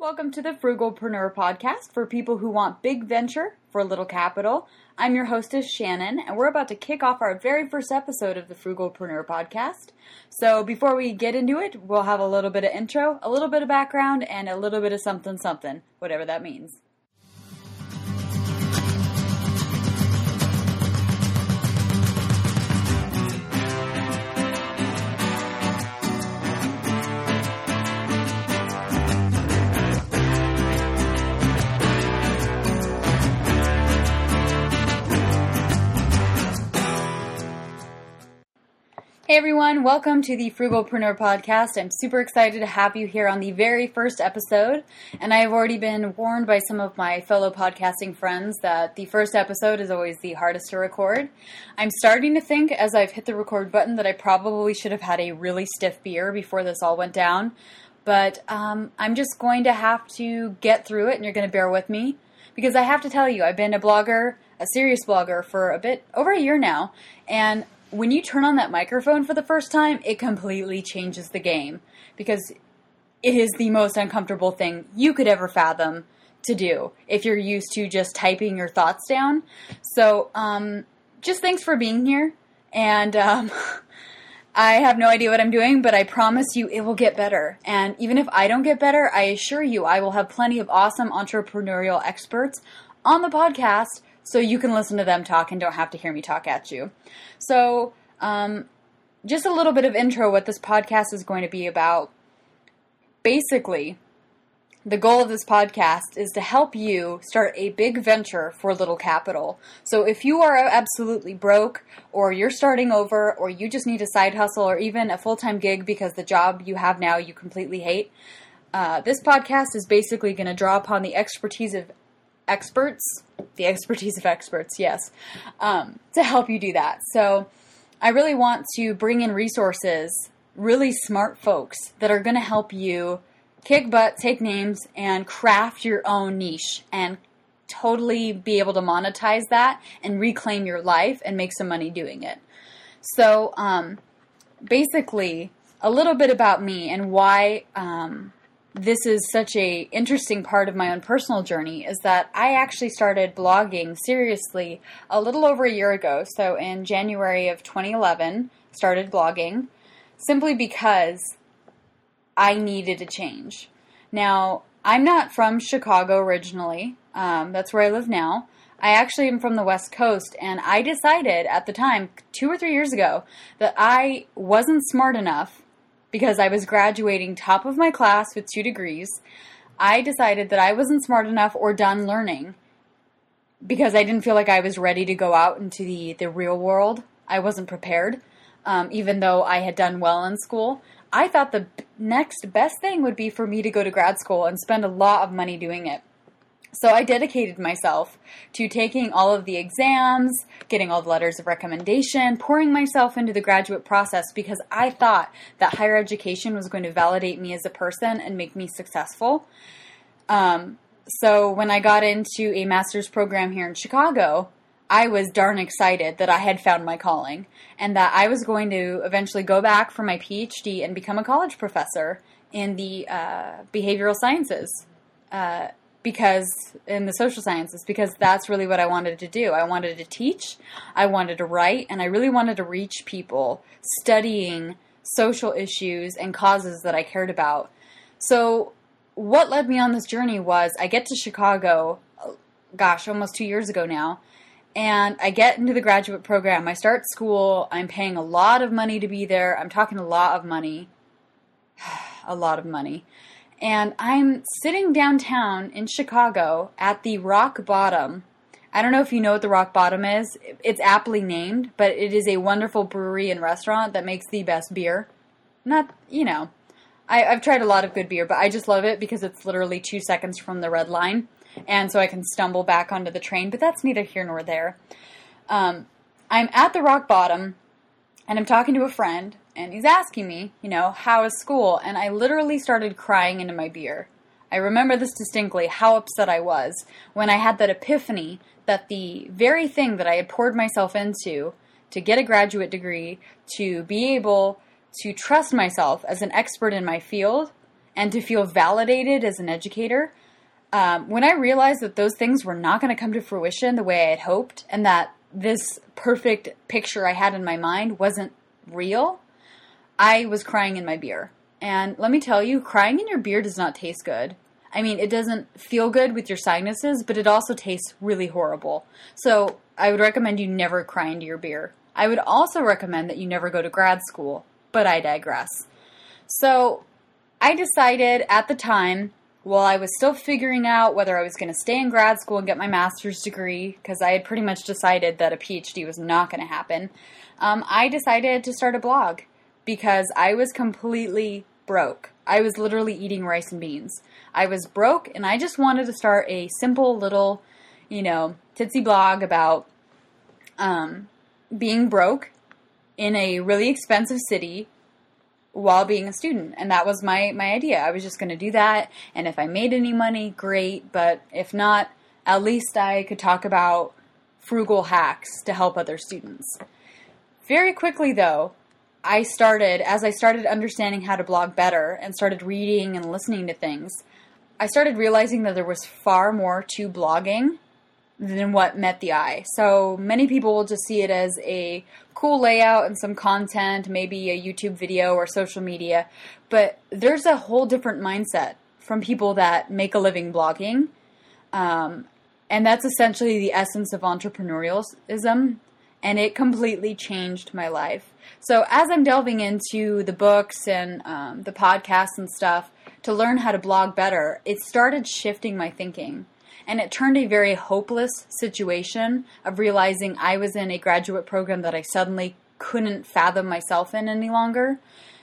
Welcome to the Frugalpreneur Podcast for people who want big venture for little capital. I'm your hostess, Shannon, and we're about to kick off our very first episode of the Frugalpreneur Podcast. So before we get into it, we'll have a little bit of intro, a little bit of background, and a little bit of something, whatever that means. Hey everyone, welcome to the Frugalpreneur Podcast. I'm super excited to have you here on the very first episode, and I've already been warned by some of my fellow podcasting friends that the first episode is always the hardest to record. I'm starting to think, as I've hit the record button, that I probably should have had a really stiff beer before this all went down, but I'm just going to have to get through it, and you're going to bear with me, because I have to tell you, I've been a blogger, a serious blogger, for a bit over a year now, and when you turn on that microphone for the first time, it completely changes the game because it is the most uncomfortable thing you could ever fathom to do if you're used to just typing your thoughts down. So, just thanks for being here. And I have no idea what I'm doing, but I promise you it will get better. And even if I don't get better, I assure you I will have plenty of awesome entrepreneurial experts on the podcast so you can listen to them talk and don't have to hear me talk at you. So, just a little bit of intro what this podcast is going to be about. Basically, the goal of this podcast is to help you start a big venture for little capital. So if you are absolutely broke, or you're starting over, or you just need a side hustle, or even a full-time gig because the job you have now you completely hate, this podcast is basically going to draw upon the expertise of experts, yes, to help you do that. So I really want to bring in resources, really smart folks that are going to help you kick butt, take names, and craft your own niche and totally be able to monetize that and reclaim your life and make some money doing it. So basically, a little bit about me and why this is such a interesting part of my own personal journey is that I actually started blogging seriously a little over a year ago. So in January of 2011, started blogging simply because I needed a change. Now, I'm not from Chicago originally. That's where I live now. I actually am from the West Coast, and I decided at the time, 2 or 3 years ago, that I wasn't smart enough because I was graduating top of my class with 2 degrees. I decided that I wasn't smart enough or done learning because I didn't feel like I was ready to go out into the real world. I wasn't prepared, even though I had done well in school. I thought the next best thing would be for me to go to grad school and spend a lot of money doing it. So I dedicated myself to taking all of the exams, getting all the letters of recommendation, pouring myself into the graduate process because I thought that higher education was going to validate me as a person and make me successful. So when I got into a master's program here in Chicago, I was darn excited that I had found my calling and that I was going to eventually go back for my PhD and become a college professor in the behavioral sciences. Because in the social sciences, because that's really what I wanted to do. I wanted to teach, I wanted to write, and I really wanted to reach people studying social issues and causes that I cared about. So what led me on this journey was I get to Chicago, almost 2 years ago now, and I get into the graduate program. I start school, I'm paying a lot of money to be there. I'm talking a lot of money. A lot of money. And I'm sitting downtown in Chicago at the Rock Bottom. I don't know if you know what the Rock Bottom is. It's aptly named, but it is a wonderful brewery and restaurant that makes the best beer. I've tried a lot of good beer, but I just love it because it's literally 2 seconds from the red line. And so I can stumble back onto the train, but that's neither here nor there. I'm at the Rock Bottom, and I'm talking to a friend, and he's asking me, how is school? And I literally started crying into my beer. I remember this distinctly, how upset I was when I had that epiphany that the very thing that I had poured myself into to get a graduate degree, to be able to trust myself as an expert in my field, and to feel validated as an educator. When I realized that those things were not going to come to fruition the way I had hoped, and that this perfect picture I had in my mind wasn't real, I was crying in my beer. And let me tell you, crying in your beer does not taste good. I mean, it doesn't feel good with your sinuses, but it also tastes really horrible. So I would recommend you never cry into your beer. I would also recommend that you never go to grad school, but I digress. So I decided at the time, while I was still figuring out whether I was going to stay in grad school and get my master's degree, because I had pretty much decided that a PhD was not going to happen, I decided to start a blog because I was completely broke. I was literally eating rice and beans. I was broke, and I just wanted to start a simple little, titsy blog about being broke in a really expensive city while being a student. And that was my idea. I was just going to do that, and if I made any money, great, but if not, at least I could talk about frugal hacks to help other students. Very quickly, though, as I started understanding how to blog better and started reading and listening to things, I started realizing that there was far more to blogging than what met the eye. So many people will just see it as a cool layout and some content, maybe a YouTube video or social media, but there's a whole different mindset from people that make a living blogging, and that's essentially the essence of entrepreneurialism, and it completely changed my life. So as I'm delving into the books and the podcasts and stuff to learn how to blog better, it started shifting my thinking. And it turned a very hopeless situation of realizing I was in a graduate program that I suddenly couldn't fathom myself in any longer,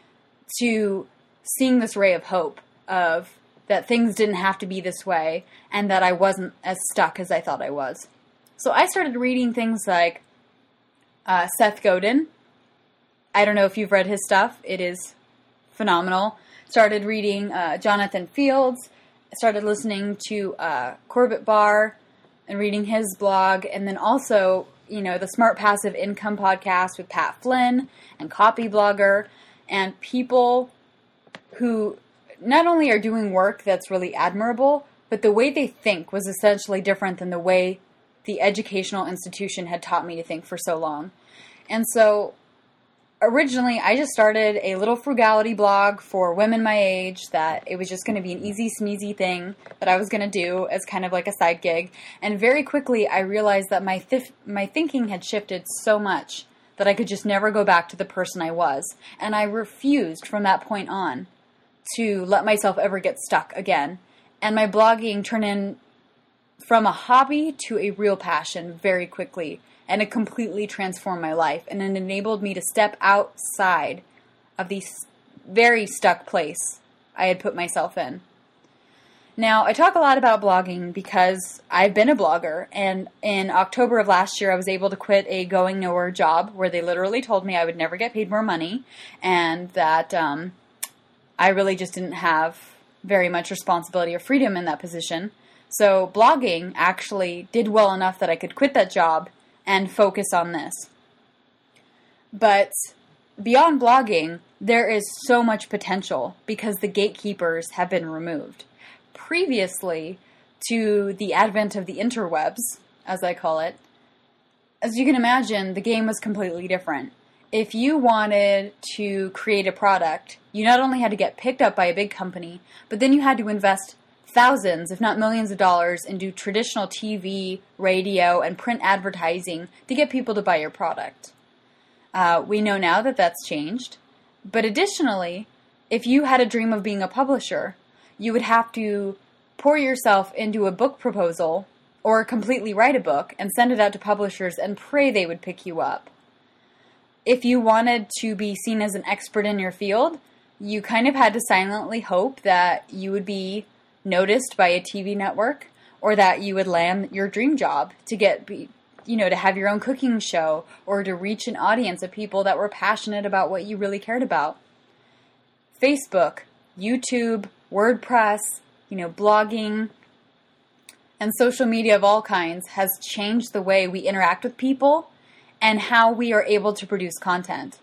to seeing this ray of hope of that things didn't have to be this way and that I wasn't as stuck as I thought I was. So I started reading things like Seth Godin. I don't know if you've read his stuff. It is phenomenal. Started reading Jonathan Fields. Started listening to Corbett Barr and reading his blog. And then also, the Smart Passive Income podcast with Pat Flynn and Copyblogger, and people who not only are doing work that's really admirable, but the way they think was essentially different than the way the educational institution had taught me to think for so long. And so originally, I just started a little frugality blog for women my age, that it was just going to be an easy, sneezy thing that I was going to do as kind of like a side gig. And very quickly, I realized that my thinking had shifted so much that I could just never go back to the person I was. And I refused from that point on to let myself ever get stuck again. And my blogging turned in from a hobby to a real passion very quickly. And it completely transformed my life. And it enabled me to step outside of the very stuck place I had put myself in. Now, I talk a lot about blogging because I've been a blogger. And in October of last year, I was able to quit a going nowhere job where they literally told me I would never get paid more money. And that I really just didn't have very much responsibility or freedom in that position. So blogging actually did well enough that I could quit that job and focus on this. But beyond blogging, there is so much potential because the gatekeepers have been removed. Previously to the advent of the interwebs, as I call it, as you can imagine, the game was completely different. If you wanted to create a product, you not only had to get picked up by a big company, but then you had to invest thousands, if not millions of dollars into traditional TV, radio, and print advertising to get people to buy your product. We know now that that's changed. But additionally, if you had a dream of being a publisher, you would have to pour yourself into a book proposal or completely write a book and send it out to publishers and pray they would pick you up. If you wanted to be seen as an expert in your field, you kind of had to silently hope that you would be noticed by a TV network, or that you would land your dream job to to have your own cooking show, or to reach an audience of people that were passionate about what you really cared about. Facebook, YouTube, WordPress, blogging, and social media of all kinds has changed the way we interact with people and how we are able to produce content.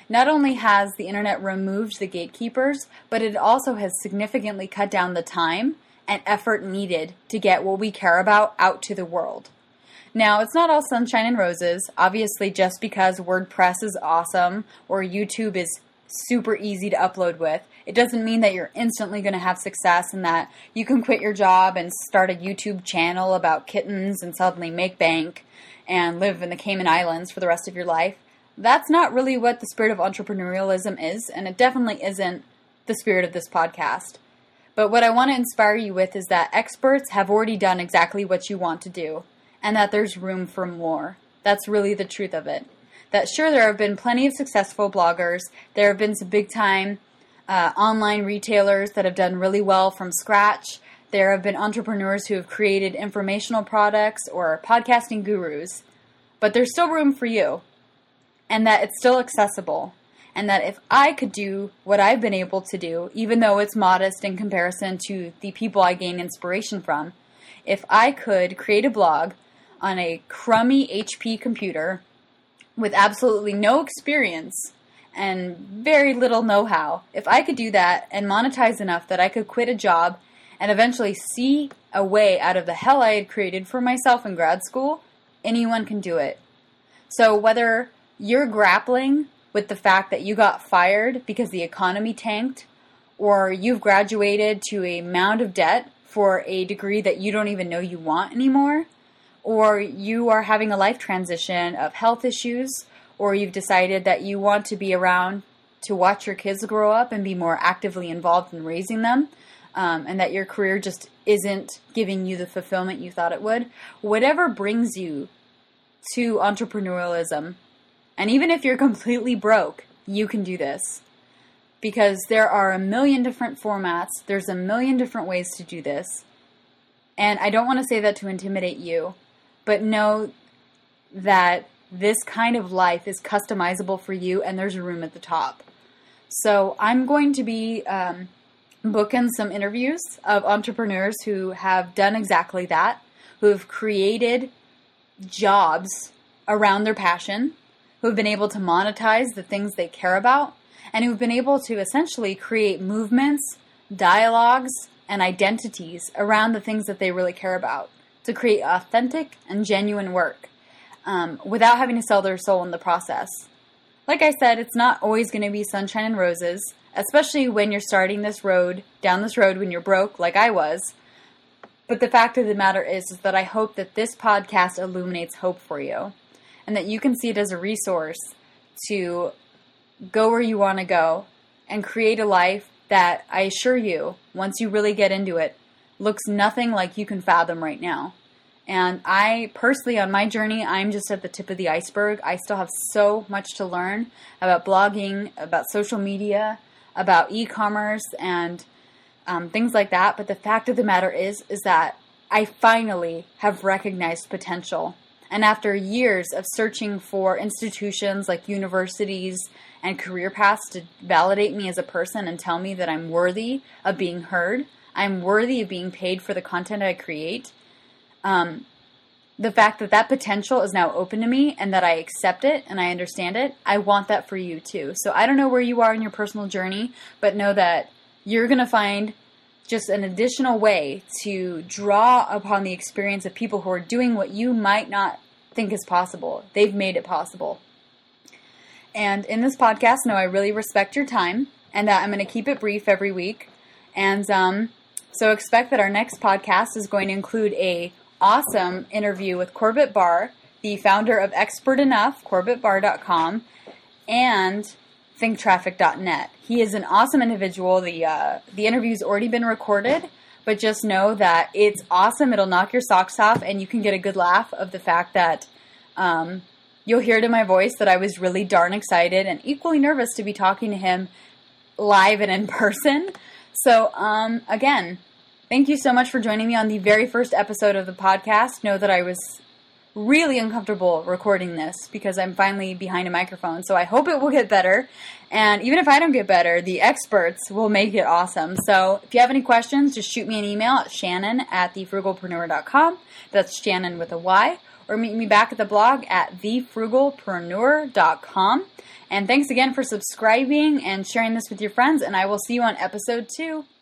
not only has the internet removed the gatekeepers, but it also has significantly cut down the time and effort needed to get what we care about out to the world. Now, it's not all sunshine and roses. Obviously, just because WordPress is awesome or YouTube is super easy to upload with, it doesn't mean that you're instantly going to have success and that you can quit your job and start a YouTube channel about kittens and suddenly make bank and live in the Cayman Islands for the rest of your life. That's not really what the spirit of entrepreneurialism is, and it definitely isn't the spirit of this podcast. But what I want to inspire you with is that experts have already done exactly what you want to do, and that there's room for more. That's really the truth of it. That sure, there have been plenty of successful bloggers. There have been some big-time online retailers that have done really well from scratch. There have been entrepreneurs who have created informational products or podcasting gurus. But there's still room for you, and that it's still accessible. And that if I could do what I've been able to do, even though it's modest in comparison to the people I gain inspiration from, if I could create a blog on a crummy HP computer with absolutely no experience and very little know-how, if I could do that and monetize enough that I could quit a job and eventually see a way out of the hell I had created for myself in grad school, anyone can do it. So whether you're grappling with the fact that you got fired because the economy tanked, or you've graduated to a mound of debt for a degree that you don't even know you want anymore, or you are having a life transition of health issues, or you've decided that you want to be around to watch your kids grow up and be more actively involved in raising them, and that your career just isn't giving you the fulfillment you thought it would, whatever brings you to entrepreneurialism, and even if you're completely broke, you can do this. Because there are a million different formats, there's a million different ways to do this. And I don't want to say that to intimidate you, but know that this kind of life is customizable for you and there's room at the top. So I'm going to be booking some interviews of entrepreneurs who have done exactly that, who have created jobs around their passion, who have been able to monetize the things they care about, and who've been able to essentially create movements, dialogues, and identities around the things that they really care about, to create authentic and genuine work without having to sell their soul in the process. Like I said, it's not always going to be sunshine and roses, especially when you're starting down this road when you're broke, like I was. But the fact of the matter is that I hope that this podcast illuminates hope for you, and that you can see it as a resource to go where you want to go and create a life that, I assure you, once you really get into it, looks nothing like you can fathom right now. And I personally, on my journey, I'm just at the tip of the iceberg. I still have so much to learn about blogging, about social media, about e-commerce, and things like that. But the fact of the matter is that I finally have recognized potential. And after years of searching for institutions like universities and career paths to validate me as a person and tell me that I'm worthy of being heard, I'm worthy of being paid for the content I create, the fact that that potential is now open to me and that I accept it and I understand it, I want that for you too. So I don't know where you are in your personal journey, but know that you're going to find just an additional way to draw upon the experience of people who are doing what you might not think is possible. They've made it possible. And in this podcast, know I really respect your time and that I'm going to keep it brief every week. And so expect that our next podcast is going to include a awesome interview with Corbett Barr, the founder of Expert Enough, CorbettBarr.com, and ThinkTraffic.net. He is an awesome individual. The interview's already been recorded, but just know that it's awesome. It'll knock your socks off, and you can get a good laugh of the fact that you'll hear it in my voice that I was really darn excited and equally nervous to be talking to him live and in person. So, again, thank you so much for joining me on the very first episode of the podcast. Know that I was really uncomfortable recording this because I'm finally behind a microphone. So I hope it will get better. And even if I don't get better, the experts will make it awesome. So if you have any questions, just shoot me an email at shannon@thefrugalpreneur.com. That's Shannon with a Y. or meet me back at the blog at thefrugalpreneur.com. And thanks again for subscribing and sharing this with your friends, and I will see you on episode 2.